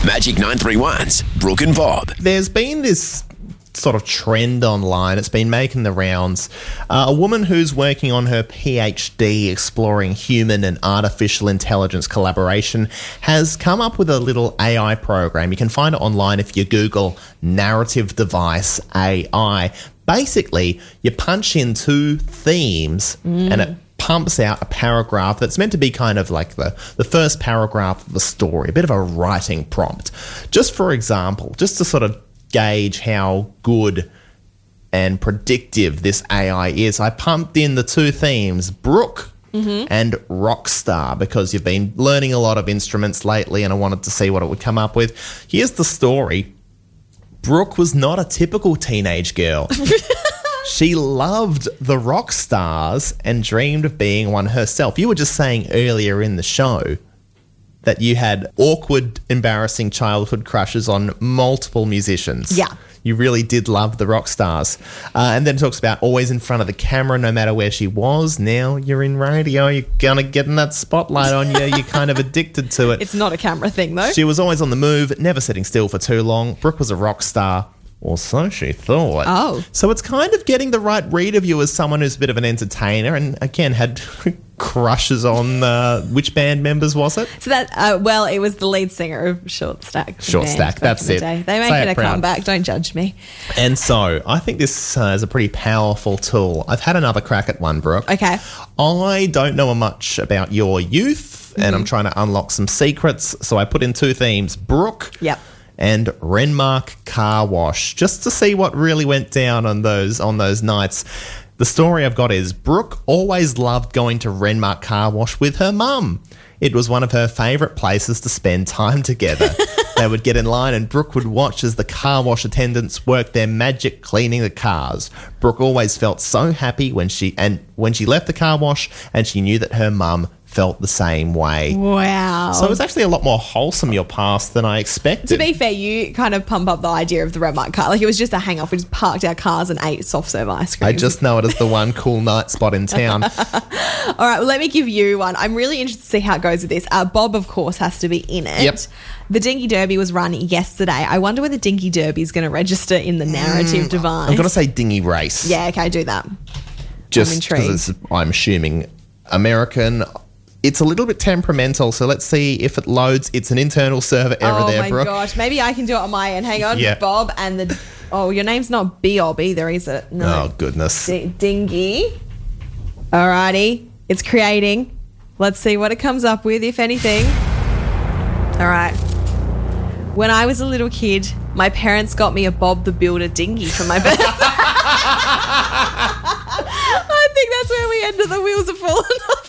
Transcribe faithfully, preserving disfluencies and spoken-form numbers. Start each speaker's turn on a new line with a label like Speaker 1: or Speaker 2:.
Speaker 1: Magic nine three one's Brooke and Bob.
Speaker 2: There's been this sort of trend online. It's been making the rounds. Uh, a woman who's working on her PhD exploring human and artificial intelligence collaboration has come up with a little A I program. You can find it online if you Google narrative device A I. Basically, you punch in two themes mm. and it pumps out a paragraph that's meant to be kind of like the, the first paragraph of the story, a bit of a writing prompt. Just for example, just to sort of gauge how good and predictive this A I is, I pumped in the two themes, Brooke mm-hmm. and Rockstar, because you've been learning a lot of instruments lately and I wanted to see what it would come up with. Here's the story. Brooke was not a typical teenage girl. She loved the rock stars and dreamed of being one herself. You were just saying earlier in the show that you had awkward, embarrassing childhood crushes on multiple musicians.
Speaker 3: Yeah.
Speaker 2: You really did love the rock stars. Uh, and then it talks about always in front of the camera, no matter where she was. Now you're in radio. You're going to get in that spotlight on you. You're kind of addicted to it.
Speaker 3: It's not a camera thing, though.
Speaker 2: She was always on the move, never sitting still for too long. Brooke was a rock star. Or so she thought.
Speaker 3: Oh.
Speaker 2: So it's kind of getting the right read of you as someone who's a bit of an entertainer and, again, had crushes on, uh, which band members was it?
Speaker 3: So that, uh, well, it was the lead singer of Short Stack.
Speaker 2: Short Stack, that's it.
Speaker 3: They make
Speaker 2: Say
Speaker 3: it,
Speaker 2: it
Speaker 3: a
Speaker 2: proud.
Speaker 3: comeback, don't judge me.
Speaker 2: And so I think this uh, is a pretty powerful tool. I've had another crack at one, Brooke.
Speaker 3: Okay.
Speaker 2: I don't know much about your youth and mm-hmm. I'm trying to unlock some secrets. So I put in two themes, Brooke.
Speaker 3: Yep.
Speaker 2: And Renmark Car Wash, just to see what really went down on those on those nights. The story I've got is Brooke always loved going to Renmark Car Wash with her mum. It was one of her favourite places to spend time together. They would get in line and Brooke would watch as the car wash attendants worked their magic cleaning the cars. Brooke always felt so happy when she and when she left the car wash and she knew that her mum felt the same way.
Speaker 3: Wow.
Speaker 2: So it was actually a lot more wholesome, your past, than I expected.
Speaker 3: To be fair, you kind of pump up the idea of the Renmark car. Like, it was just a hang-off. We just parked our cars and ate soft-serve ice cream.
Speaker 2: I just know it as the one cool night spot in town.
Speaker 3: All right, well, let me give you one. I'm really interested to see how it goes with this. Uh, Bob, of course, has to be in it.
Speaker 2: Yep.
Speaker 3: The Dinky Derby was run yesterday. I wonder whether Dinky Derby is going to register in the narrative mm, device.
Speaker 2: I'm going to say Dingy Race.
Speaker 3: Yeah, okay, do that.
Speaker 2: Just because I'm assuming American. It's a little bit temperamental, so let's see if it loads. It's an internal server error
Speaker 3: oh
Speaker 2: there, Brooke.
Speaker 3: Oh, my gosh. Maybe I can do it on my end. Hang on.
Speaker 2: Yeah.
Speaker 3: Bob and the... Oh, your name's not B-Ob either, is it? No.
Speaker 2: Oh, goodness.
Speaker 3: D- Dingy. Alrighty. It's creating. Let's see what it comes up with, if anything. All right. When I was a little kid, my parents got me a Bob the Builder dinghy for my birthday. I think that's where we ended. The wheels are falling off.